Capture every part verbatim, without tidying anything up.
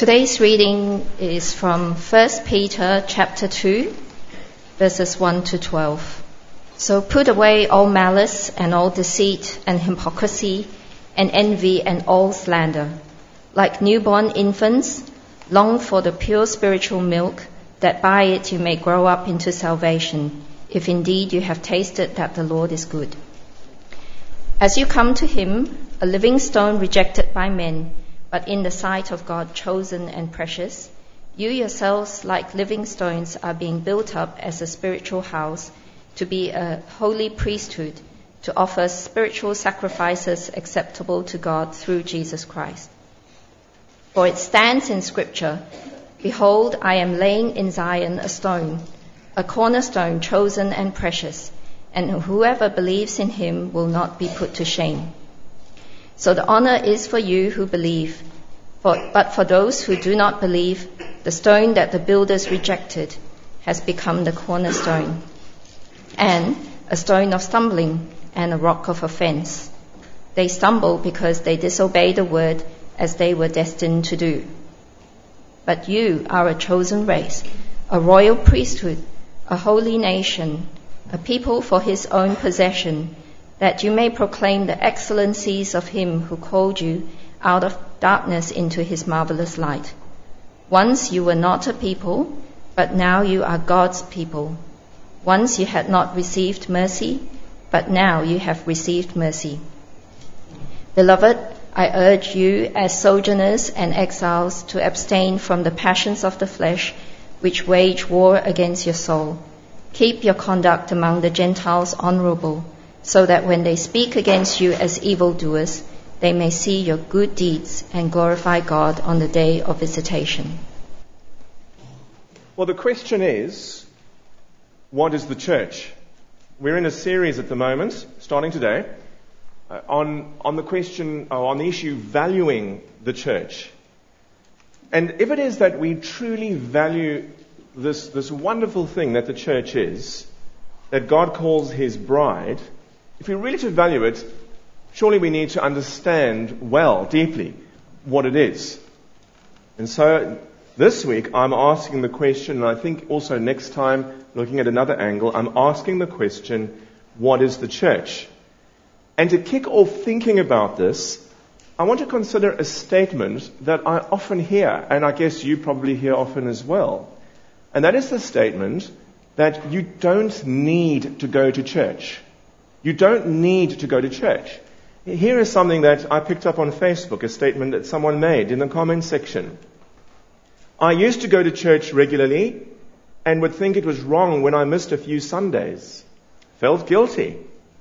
Today's reading is from First Peter chapter two, verses one to twelve. So put away all malice and all deceit and hypocrisy and envy and all slander. Like newborn infants, long for the pure spiritual milk, that by it you may grow up into salvation, if indeed you have tasted that the Lord is good. As you come to him, a living stone rejected by men, but in the sight of God chosen and precious, you yourselves, like living stones, are being built up as a spiritual house, to be a holy priesthood, to offer spiritual sacrifices acceptable to God through Jesus Christ. For it stands in Scripture, "Behold, I am laying in Zion a stone, a cornerstone chosen and precious, and whoever believes in him will not be put to shame." So the honor is for you who believe, for, but for those who do not believe, the stone that the builders rejected has become the cornerstone, and a stone of stumbling and a rock of offense. They stumble because they disobey the word as they were destined to do. But you are a chosen race, a royal priesthood, a holy nation, a people for his own possession, that you may proclaim the excellencies of him who called you out of darkness into his marvelous light. Once you were not a people, but now you are God's people. Once you had not received mercy, but now you have received mercy. Beloved, I urge you as sojourners and exiles to abstain from the passions of the flesh, which wage war against your soul. Keep your conduct among the Gentiles honorable, so that when they speak against you as evildoers, they may see your good deeds and glorify God on the day of visitation. Well, the question is, what is the church? We're in a series at the moment, starting today, uh, on, on the question, or on the issue, valuing the church. And if it is that we truly value this, this wonderful thing that the church is, that God calls his bride, if we really to value it, surely we need to understand well, deeply, what it is. And so this week I'm asking the question, and I think also next time, looking at another angle, I'm asking the question, what is the church? And to kick off thinking about this, I want to consider a statement that I often hear, and I guess you probably hear often as well. And that is the statement that you don't need to go to church. You don't need to go to church. Here is something that I picked up on Facebook, a statement that someone made in the comment section. I used to go to church regularly and would think it was wrong when I missed a few Sundays. Felt guilty.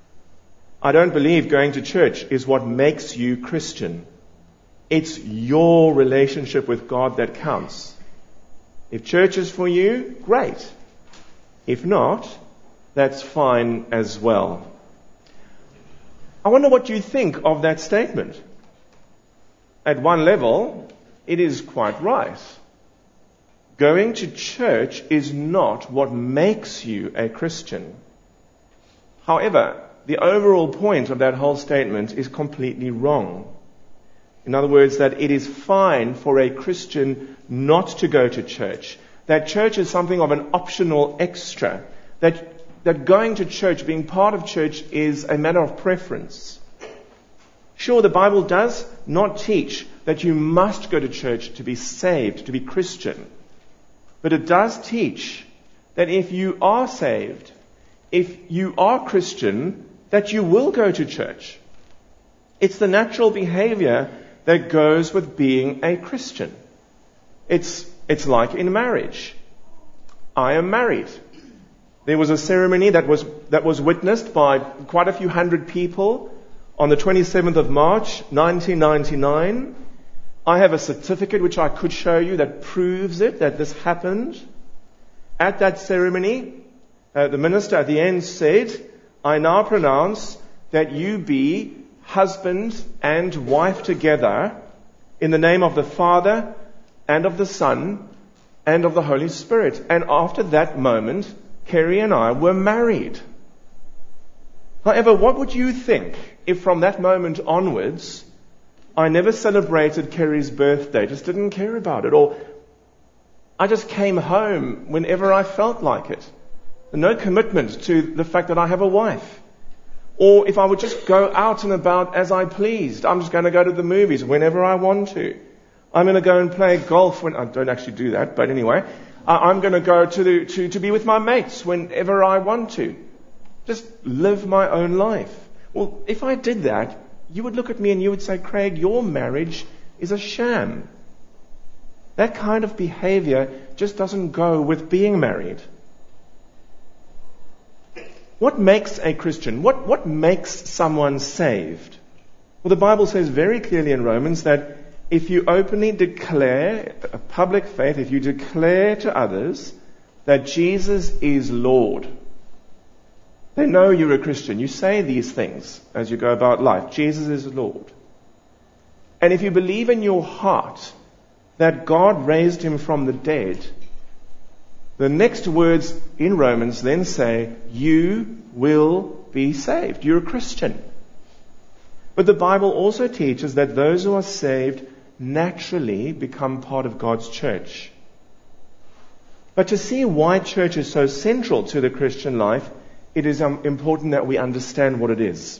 I don't believe going to church is what makes you Christian. It's your relationship with God that counts. If church is for you, great. If not, that's fine as well. I wonder what you think of that statement. At one level, it is quite right. Going to church is not what makes you a Christian. However, the overall point of that whole statement is completely wrong. In other words, that it is fine for a Christian not to go to church. That church is something of an optional extra. That that going to church, being part of church, is a matter of preference. Sure, the Bible does not teach that you must go to church to be saved, to be Christian. But it does teach that if you are saved, if you are Christian, that you will go to church. It's the natural behavior that goes with being a Christian. It's, it's like in marriage. I am married. There was a ceremony that was that was witnessed by quite a few hundred people on the twenty-seventh of March, nineteen ninety-nine. I have a certificate which I could show you that proves it, that this happened. At that ceremony, uh, the minister at the end said, "I now pronounce that you be husband and wife together in the name of the Father and of the Son and of the Holy Spirit." And after that moment, Kerry and I were married. However, what would you think if from that moment onwards I never celebrated Kerry's birthday, just didn't care about it. Or I just came home whenever I felt like it. No commitment to the fact that I have a wife. Or if I would just go out and about as I pleased. I'm just going to go to the movies whenever I want to. I'm going to go and play golf when I don't actually do that, but anyway. I'm going to go to, the, to, to be with my mates whenever I want to. Just live my own life. Well, if I did that, you would look at me and you would say, Craig, your marriage is a sham. That kind of behavior just doesn't go with being married. What makes a Christian? What, what makes someone saved? Well, the Bible says very clearly in Romans that if you openly declare a public faith, if you declare to others that Jesus is Lord, they know you're a Christian. You say these things as you go about life. Jesus is Lord. And if you believe in your heart that God raised him from the dead, the next words in Romans then say, you will be saved. You're a Christian. But the Bible also teaches that those who are saved naturally become part of God's church. But to see why church is so central to the Christian life, it is um, important that we understand what it is.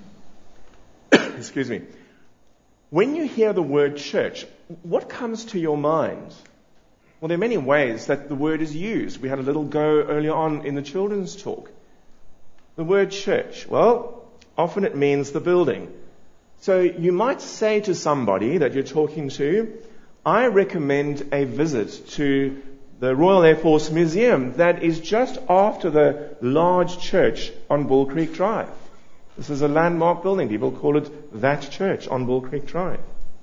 Excuse me. When you hear the word church, what comes to your mind? Well, there are many ways that the word is used. We had a little go earlier on in the children's talk. The word church, well, often it means the building. So you might say to somebody that you're talking to, I recommend a visit to the Royal Air Force Museum that is just after the large church on Bull Creek Drive. This is a landmark building. People call it that church on Bull Creek Drive.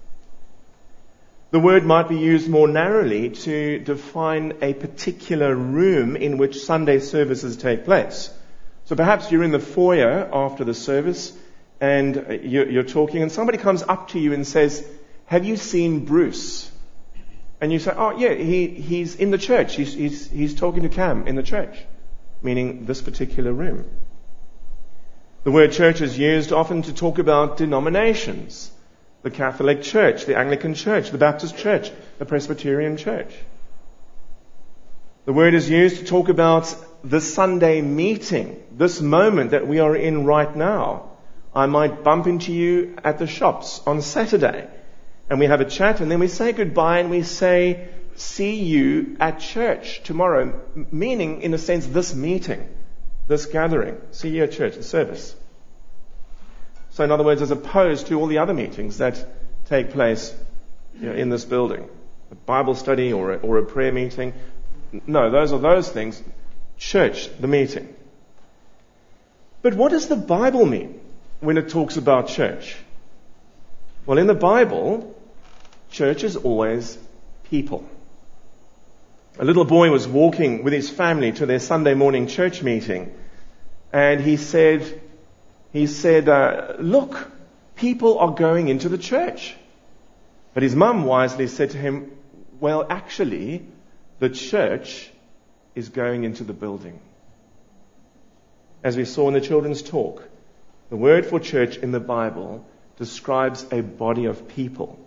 The word might be used more narrowly to define a particular room in which Sunday services take place. So perhaps you're in the foyer after the service and you're, you're talking and somebody comes up to you and says, have you seen Bruce? And you say, oh yeah, he, he's in the church. He's, he's, he's talking to Cam in the church, meaning this particular room. The word church is used often to talk about denominations. The Catholic Church, the Anglican Church, the Baptist Church, the Presbyterian Church. The word is used to talk about the Sunday meeting, this moment that we are in right now. I might bump into you at the shops on Saturday, and we have a chat, and then we say goodbye, and we say, see you at church tomorrow, meaning, in a sense, this meeting, this gathering. See you at church, the service. So in other words, as opposed to all the other meetings that take place, you know, in this building, a Bible study or a, or a prayer meeting. No, those are those things. Church, the meeting. But what does the Bible mean when it talks about church? Well, in the Bible, church is always people. A little boy was walking with his family to their Sunday morning church meeting, and he said, He said, uh, look, people are going into the church. But his mum wisely said to him, well, actually, the church is going into the building. As we saw in the children's talk, the word for church in the Bible describes a body of people.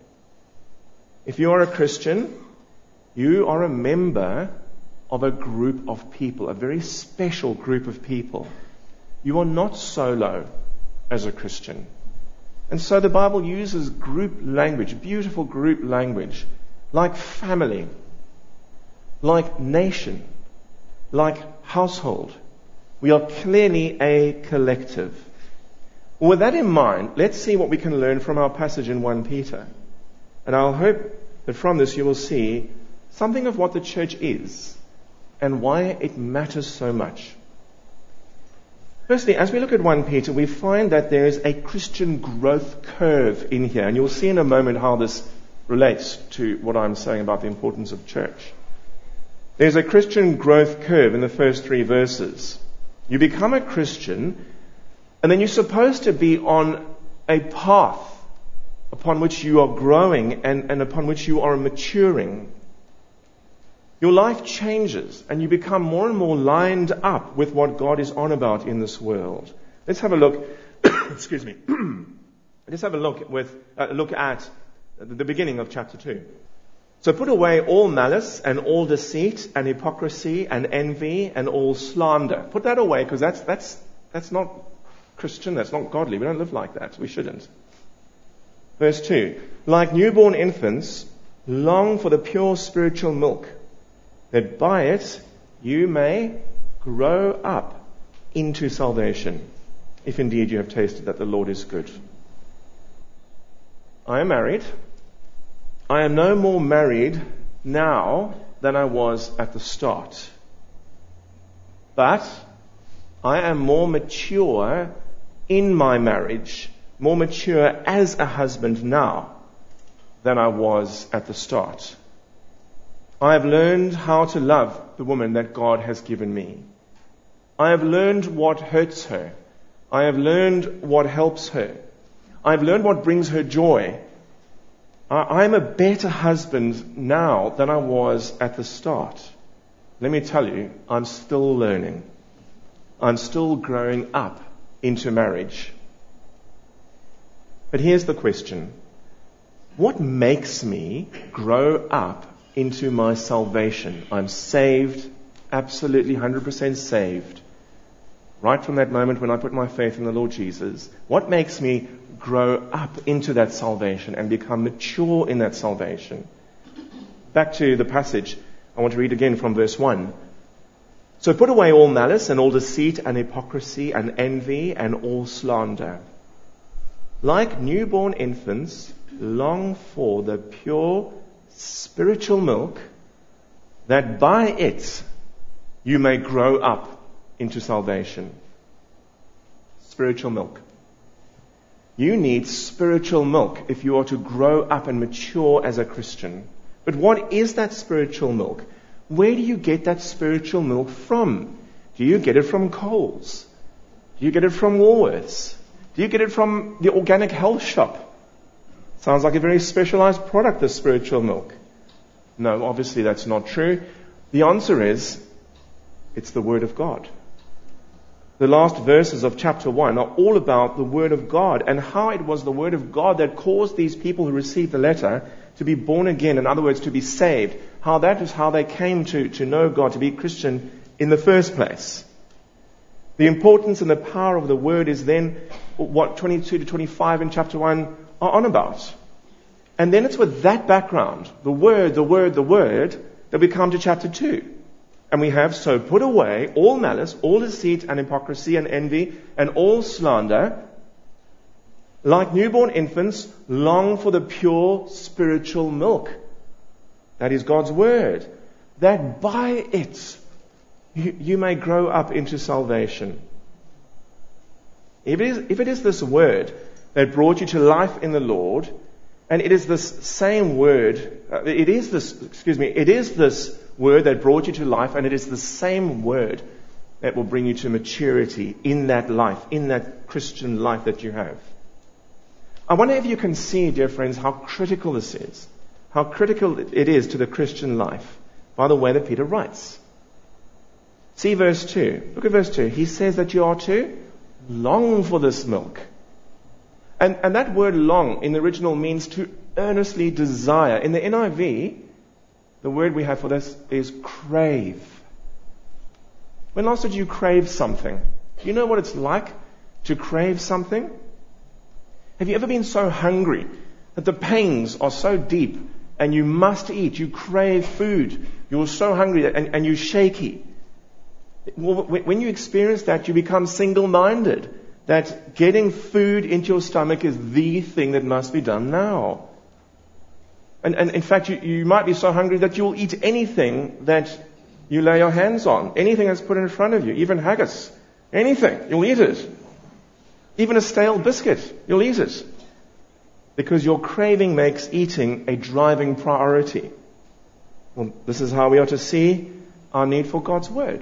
If you are a Christian, you are a member of a group of people, a very special group of people. You are not solo as a Christian. And so the Bible uses group language, beautiful group language, like family, like nation, like household. We are clearly a collective. With that in mind, let's see what we can learn from our passage in First Peter. And I'll hope that from this you will see something of what the church is and why it matters so much. Firstly, as we look at First Peter, we find that there is a Christian growth curve in here. And you'll see in a moment how this relates to what I'm saying about the importance of church. There's a Christian growth curve in the first three verses. You become a Christian, and then you're supposed to be on a path upon which you are growing and, and upon which you are maturing. Your life changes and you become more and more lined up with what God is on about in this world. Let's have a look, excuse me, Let's have a look with a uh, look at the beginning of chapter two. So put away all malice and all deceit and hypocrisy and envy and all slander. Put that away, because that's that's that's not Christian, that's not godly. We don't live like that. We shouldn't. Verse two. Like newborn infants, long for the pure spiritual milk, that by it you may grow up into salvation, if indeed you have tasted that the Lord is good. I am married. I am no more married now than I was at the start. But I am more mature in my marriage, more mature as a husband now than I was at the start. I have learned how to love the woman that God has given me. I have learned what hurts her. I have learned what helps her. I have learned what brings her joy. I am a better husband now than I was at the start. Let me tell you, I'm still learning. I'm still growing up into marriage. But here's the question. What makes me grow up into my salvation? I'm saved, absolutely one hundred percent saved. Right from that moment when I put my faith in the Lord Jesus. What makes me grow up into that salvation and become mature in that salvation? Back to the passage. I want to read again from verse one. So put away all malice and all deceit and hypocrisy and envy and all slander. Like newborn infants, long for the pure spiritual milk, that by it you may grow up into salvation. Spiritual milk. You need spiritual milk if you are to grow up and mature as a Christian. But what is that spiritual milk? Where do you get that spiritual milk from? Do you get it from Coles? Do you get it from Woolworths? Do you get it from the organic health shop? Sounds like a very specialized product, this spiritual milk. No, obviously that's not true. The answer is, it's the Word of God. The last verses of chapter one are all about the Word of God and how it was the Word of God that caused these people who received the letter to be born again, in other words, to be saved. How that is how they came to, to know God, to be Christian in the first place. The importance and the power of the Word is then what twenty-two to twenty-five in chapter one are on about. And then it's with that background, the Word, the Word, the Word, that we come to chapter two. And we have, so put away all malice, all deceit and hypocrisy and envy and all slander. Like newborn infants, long for the pure spiritual milk. That is God's Word. That by it you, you may grow up into salvation. If it is, if it is this Word that brought you to life in the Lord, and it is this same Word, uh, it is this, excuse me, it is this Word that brought you to life, and it is the same Word that will bring you to maturity in that life, in that Christian life that you have. I wonder if you can see, dear friends, how critical this is. How critical it is to the Christian life by the way that Peter writes. See verse two. Look at verse two. He says that you are to long for this milk. And, and that word long in the original means to earnestly desire. In the N I V, the word we have for this is crave. When last did you crave something? Do you know what it's like to crave something? Have you ever been so hungry that the pains are so deep and you must eat? You crave food. You're so hungry and, and you're shaky. Well, when you experience that, you become single-minded. That getting food into your stomach is the thing that must be done now. And, and in fact, you, you might be so hungry that you'll eat anything that you lay your hands on. Anything that's put in front of you. Even haggis. Anything. You'll eat it. Even a stale biscuit. You'll eat it. Because your craving makes eating a driving priority. Well, this is how we are to see our need for God's Word.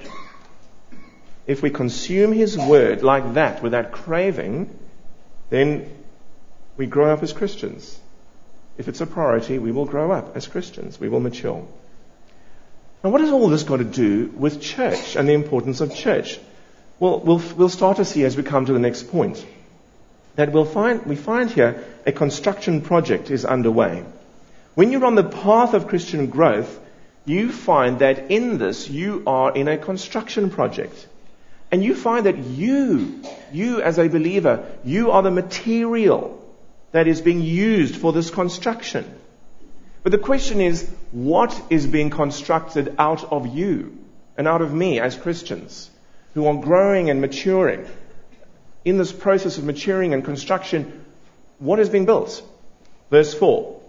If we consume His Word like that, with that craving, then we grow up as Christians. If it's a priority, we will grow up as Christians. We will mature. Now, what has all this got to do with church and the importance of church? Well, we'll, we'll start to see as we come to the next point. that we'll find, we find here a construction project is underway. When you're on the path of Christian growth, you find that in this you are in a construction project. And you find that you, you as a believer, you are the material that is being used for this construction. But the question is, what is being constructed out of you and out of me as Christians who are growing and maturing? In this process of maturing and construction, what is being built? Verse four.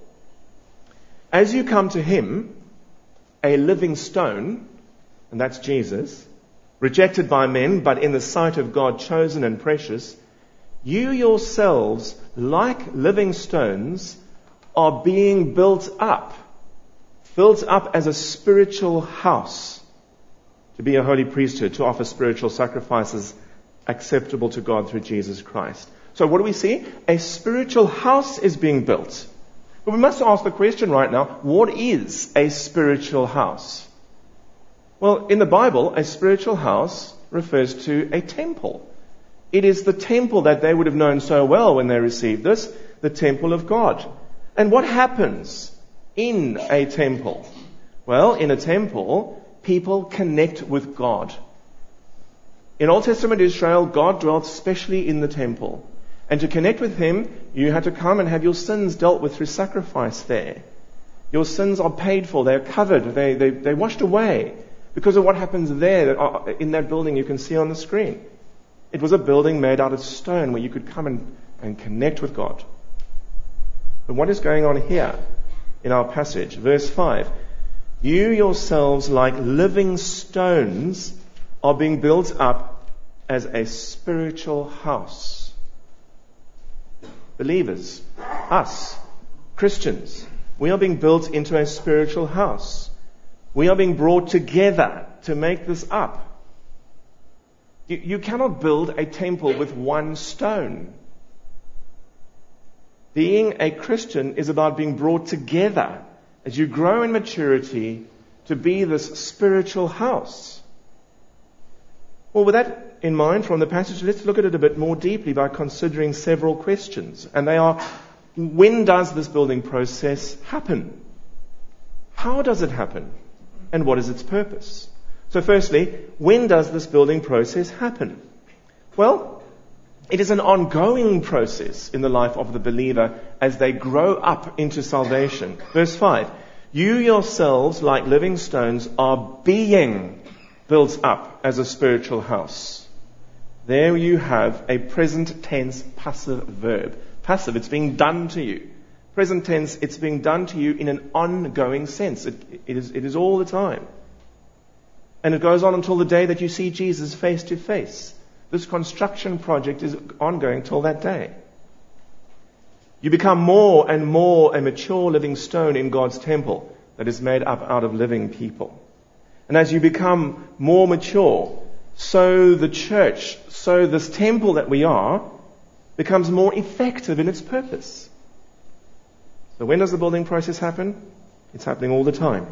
As you come to him, a living stone, and that's Jesus, rejected by men, but in the sight of God chosen and precious, you yourselves, like living stones, are being built up, built up as a spiritual house, to be a holy priesthood, to offer spiritual sacrifices acceptable to God through Jesus Christ. So what do we see? A spiritual house is being built. But we must ask the question right now, what is a spiritual house? Well, in the Bible, a spiritual house refers to a temple. It is the temple that they would have known so well when they received this, the temple of God. And what happens in a temple? Well, in a temple, people connect with God. In Old Testament Israel, God dwelt specially in the temple. And to connect with him, you had to come and have your sins dealt with through sacrifice there. Your sins are paid for, they are covered, they, they, they're washed away because of what happens there in that building you can see on the screen. It was a building made out of stone where you could come and, and connect with God. But what is going on here in our passage? Verse five. You yourselves, like living stones, are being built up as a spiritual house. Believers, us, Christians, we are being built into a spiritual house. We are being brought together to make this up. You, you cannot build a temple with one stone. Being a Christian is about being brought together as you grow in maturity to be this spiritual house. Well, with that in mind from the passage, let's look at it a bit more deeply by considering several questions. And they are, when does this building process happen? How does it happen? And what is its purpose? So firstly, when does this building process happen? Well, it is an ongoing process in the life of the believer as they grow up into salvation. Verse five, you yourselves, like living stones, are being built up as a spiritual house. There you have a present tense passive verb. Passive, it's being done to you. Present tense, it's being done to you in an ongoing sense. It, it, is, it is all the time. And it goes on until the day that you see Jesus face to face. This construction project is ongoing till that day. You become more and more a mature living stone in God's temple that is made up out of living people. And as you become more mature, so the church, so this temple that we are, becomes more effective in its purpose. So when does the building process happen? It's happening all the time.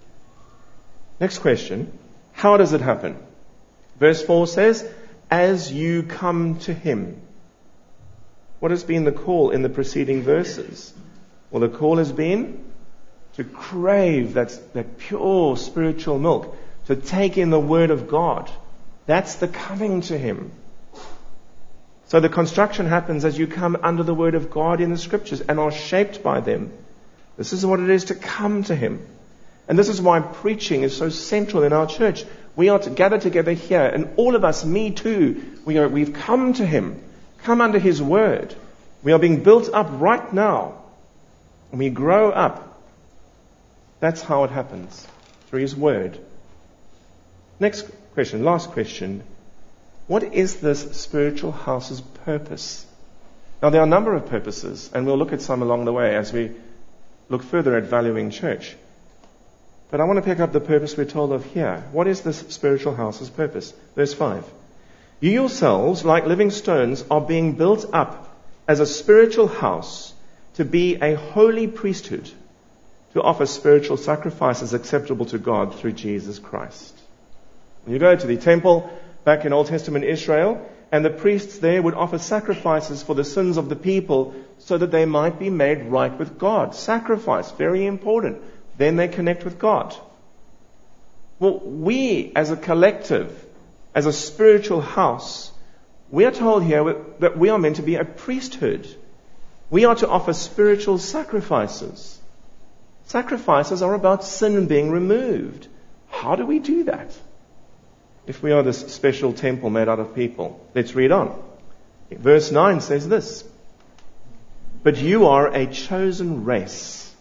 Next question, how does it happen? Verse four says, as you come to him. What has been the call in the preceding verses? Well, the call has been to crave that, that pure spiritual milk, to take in the Word of God. That's the coming to him. So the construction happens as you come under the Word of God in the Scriptures and are shaped by them. This is what it is to come to him. And this is why preaching is so central in our church. We are to gather together here, and all of us, me too, we are, we've come to him, come under his word. We are being built up right now, and we grow up. That's how it happens, through his word. Next question, last question. What is this spiritual house's purpose? Now, there are a number of purposes, and we'll look at some along the way as we look further at valuing church. But I want to pick up the purpose we're told of here. What is this spiritual house's purpose? Verse five. You yourselves, like living stones, are being built up as a spiritual house to be a holy priesthood, to offer spiritual sacrifices acceptable to God through Jesus Christ. When you go to the temple back in Old Testament Israel, And the priests there would offer sacrifices for the sins of the people so that they might be made right with God. Sacrifice, very important. Then they connect with God. Well, we as a collective, as a spiritual house, we are told here that we are meant to be a priesthood. We are to offer spiritual sacrifices. Sacrifices are about sin being removed. How do we do that? If we are this special temple made out of people. Let's read on. Verse nine says this. But you are a chosen race,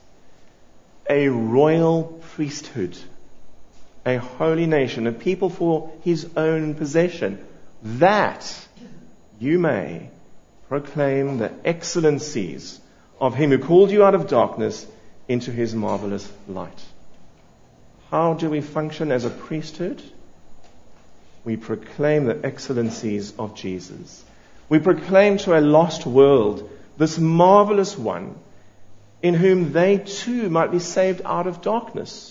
a royal priesthood, a holy nation, a people for his own possession, that you may proclaim the excellencies of him who called you out of darkness into his marvelous light. How do we function as a priesthood? We proclaim the excellencies of Jesus. We proclaim to a lost world this marvelous one in whom they too might be saved out of darkness.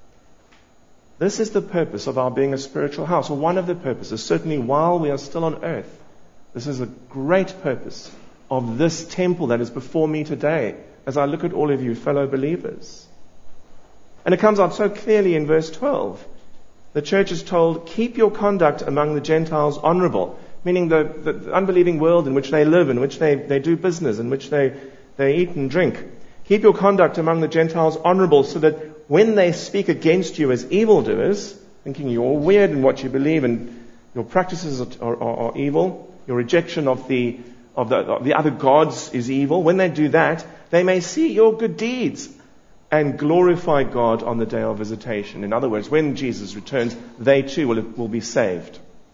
This is the purpose of our being a spiritual house, or one of the purposes, certainly while we are still on earth. This is a great purpose of this temple that is before me today as I look at all of you fellow believers. And it comes out so clearly in verse twelve. The church is told, keep your conduct among the Gentiles honorable, meaning the, the, the unbelieving world in which they live, in which they, they do business, in which they, they eat and drink. Keep your conduct among the Gentiles honorable so that when they speak against you as evildoers, thinking you're weird in what you believe and your practices are, are, are evil, your rejection of the, of, the, of the other gods is evil, when they do that, they may see your good deeds and glorify God on the day of visitation. In other words, when Jesus returns, they too will, will be saved.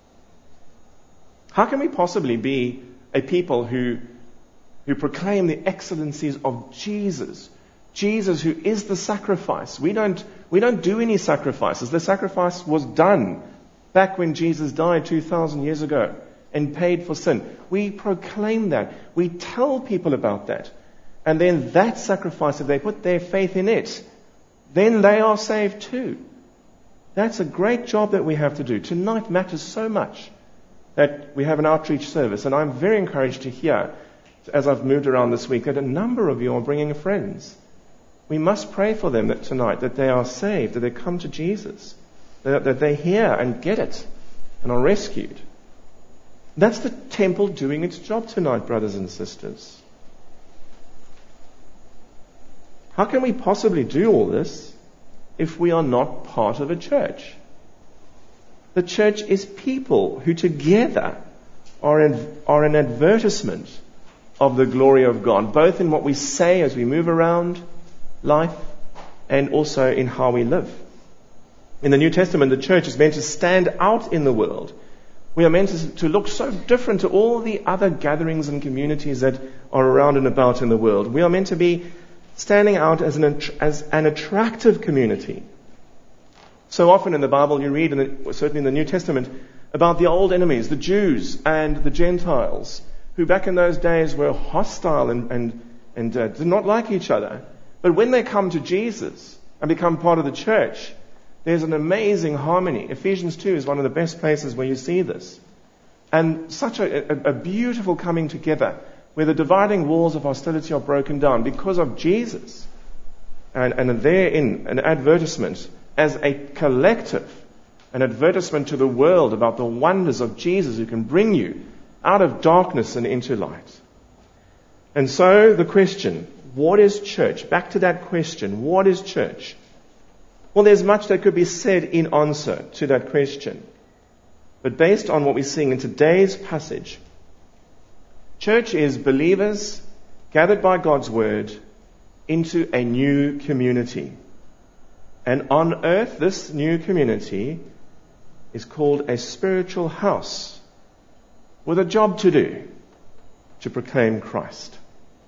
How can we possibly be a people who, who proclaim the excellencies of Jesus? Jesus, who is the sacrifice. We don't, we don't do any sacrifices. The sacrifice was done back when Jesus died two thousand years ago and paid for sin. We proclaim that. We tell people about that. And then that sacrifice, if they put their faith in it, then they are saved too. That's a great job that we have to do. Tonight matters so much that we have an outreach service. And I'm very encouraged to hear, as I've moved around this week, that a number of you are bringing friends. We must pray for them that tonight, that they are saved, that they come to Jesus, that, that they hear and get it and are rescued. That's the temple doing its job tonight, brothers and sisters. How can we possibly do all this if we are not part of a church? The church is people who together are an, are an advertisement of the glory of God, both in what we say as we move around life and also in how we live. In the New Testament, the church is meant to stand out in the world. We are meant to, to look so different to all the other gatherings and communities that are around and about in the world. We are meant to be standing out as an, as an attractive community. So often in the Bible you read, in the, certainly in the New Testament, about the old enemies, the Jews and the Gentiles, who back in those days were hostile and, and, and uh, did not like each other. But when they come to Jesus and become part of the church, there's an amazing harmony. Ephesians two is one of the best places where you see this. And such a, a, a beautiful coming together, where the dividing walls of hostility are broken down because of Jesus. And, and therein, an advertisement as a collective, an advertisement to the world about the wonders of Jesus who can bring you out of darkness and into light. And so the question, what is church? Back to that question, what is church? Well, there's much that could be said in answer to that question. But based on what we're seeing in today's passage, church is believers gathered by God's word into a new community. And on earth, this new community is called a spiritual house with a job to do, to proclaim Christ.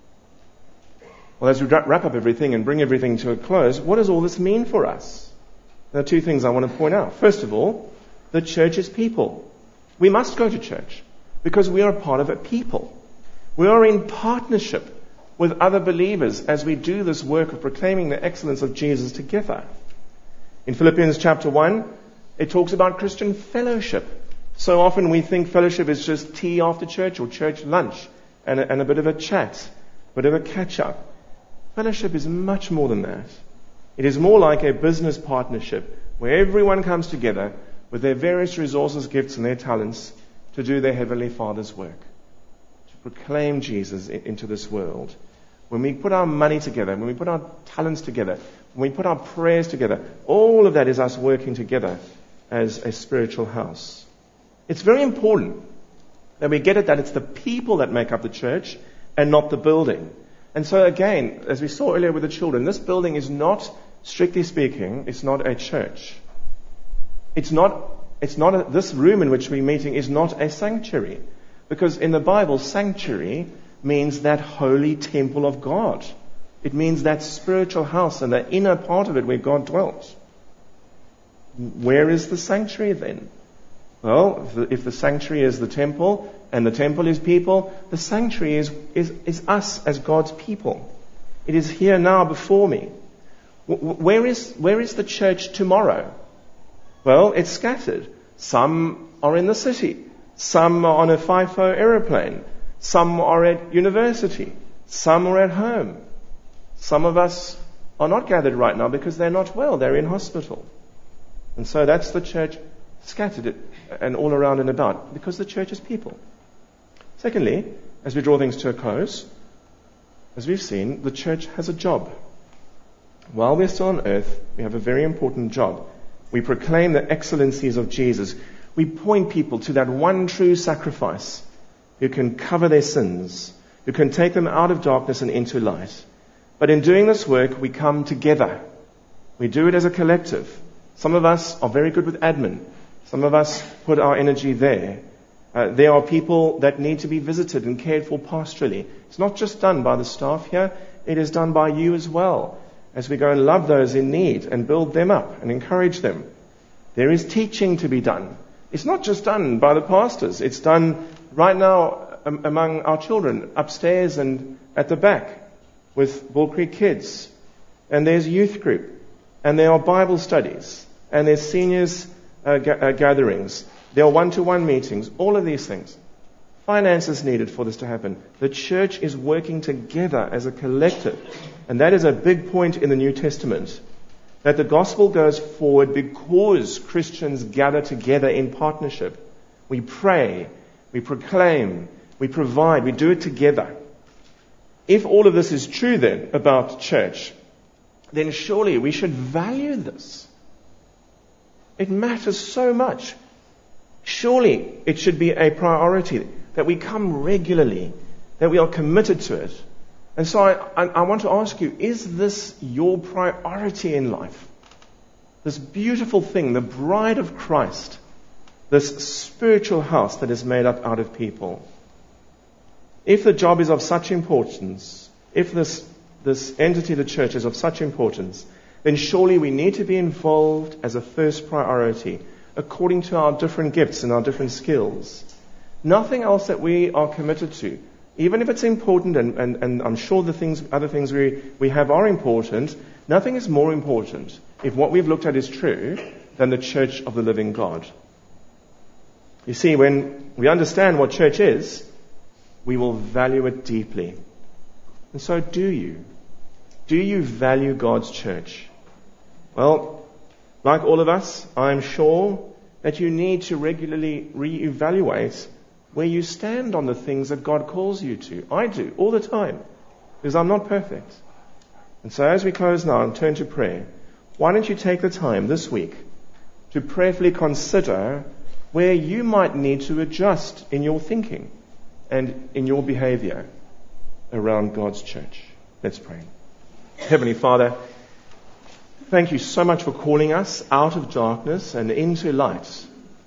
Well, as we wrap up everything and bring everything to a close, what does all this mean for us? There are two things I want to point out. First of all, the church is people. We must go to church because we are a part of a people. We are in partnership with other believers as we do this work of proclaiming the excellence of Jesus together. In Philippians chapter one, it talks about Christian fellowship. So often we think fellowship is just tea after church or church lunch and a, and a bit of a chat, a bit of a catch-up. Fellowship is much more than that. It is more like a business partnership where everyone comes together with their various resources, gifts, and their talents to do their Heavenly Father's work, to proclaim Jesus into this world. When we put our money together, when we put our talents together, when we put our prayers together, all of that is us working together as a spiritual house. It's very important that we get it that it's the people that make up the church and not the building. And so again, as we saw earlier with the children, this building is not, strictly speaking, it's not a church. It's not, it's not a, this room in which we're meeting is not a sanctuary. Because in the Bible, sanctuary means that holy temple of God. It means that spiritual house and the inner part of it where God dwells. Where is the sanctuary then? Well, if the, if the sanctuary is the temple, and the temple is people, the sanctuary is, is, is us as God's people. It is here now before me. W- where is, where is the church tomorrow? Well, it's scattered. Some are in the city. Some are on a FIFO aeroplane. Some are at university. Some are at home. Some of us are not gathered right now because they're not well. They're in hospital. And so that's the church scattered and all around and about because the church is people. Secondly, as we draw things to a close, as we've seen, the church has a job. While we're still on earth, we have a very important job. We proclaim the excellencies of Jesus. We point people to that one true sacrifice who can cover their sins, who can take them out of darkness and into light. But in doing this work, we come together. We do it as a collective. Some of us are very good with admin. Some of us put our energy there. Uh, there are people that need to be visited and cared for pastorally. It's not just done by the staff here. It is done by you as well, as we go and love those in need and build them up and encourage them. There is teaching to be done. It's not just done by the pastors. It's done right now um, among our children upstairs and at the back with Bull Creek Kids. And there's youth group. And there are Bible studies. And there's seniors uh, ga- uh, gatherings. There are one-to-one meetings. All of these things. Finances needed for this to happen. The church is working together as a collective. And that is a big point in the New Testament. That the gospel goes forward because Christians gather together in partnership. We pray, we proclaim, we provide, we do it together. If all of this is true then about church, then surely we should value this. It matters so much. Surely it should be a priority that we come regularly, that we are committed to it. And so I, I, I want to ask you, is this your priority in life? This beautiful thing, the bride of Christ, this spiritual house that is made up out of people. If the job is of such importance, if this, this entity, the church, is of such importance, then surely we need to be involved as a first priority, according to our different gifts and our different skills. Nothing else that we are committed to, even if it's important, and, and, and I'm sure the things, other things we, we have are important, nothing is more important, if what we've looked at is true, than the church of the living God. You see, when we understand what church is, we will value it deeply. And so do you? Do you value God's church? Well, like all of us, I'm sure that you need to regularly reevaluate where you stand on the things that God calls you to. I do, all the time, because I'm not perfect. And so as we close now and turn to prayer, why don't you take the time this week to prayerfully consider where you might need to adjust in your thinking and in your behavior around God's church. Let's pray. Heavenly Father, thank you so much for calling us out of darkness and into light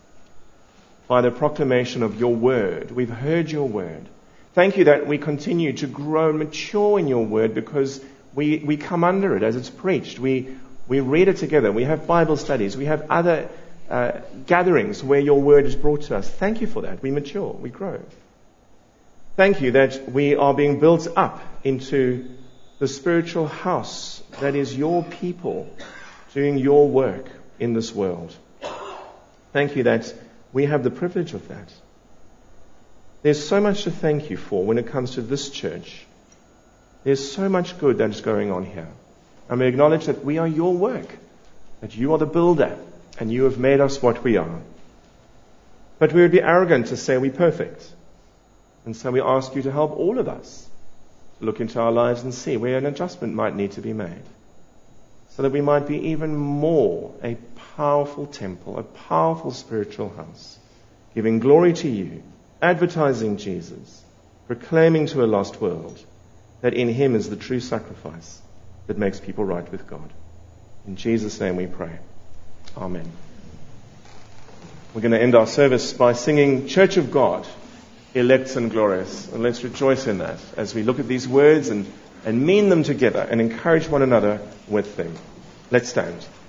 by the proclamation of your word. We've heard your word. Thank you that we continue to grow and mature in your word because we, we come under it as it's preached. We, we read it together. We have Bible studies. We have other uh, gatherings where your word is brought to us. Thank you for that. We mature. We grow. Thank you that we are being built up into the spiritual house that is your people doing your work in this world. Thank you that We have the privilege of that. There's so much to thank you for when it comes to this church. There's so much good that is going on here. And we acknowledge that we are your work, that you are the builder, and you have made us what we are. But we would be arrogant to say we're perfect. And so we ask you to help all of us to look into our lives and see where an adjustment might need to be made, so that we might be even more a powerful temple, a powerful spiritual house, giving glory to you, advertising Jesus, proclaiming to a lost world that in him is the true sacrifice that makes people right with God. In Jesus' name we pray. Amen. We're going to end our service by singing Church of God, Elect and Glorious. And let's rejoice in that as we look at these words and, and mean them together and encourage one another with them. Let's stand.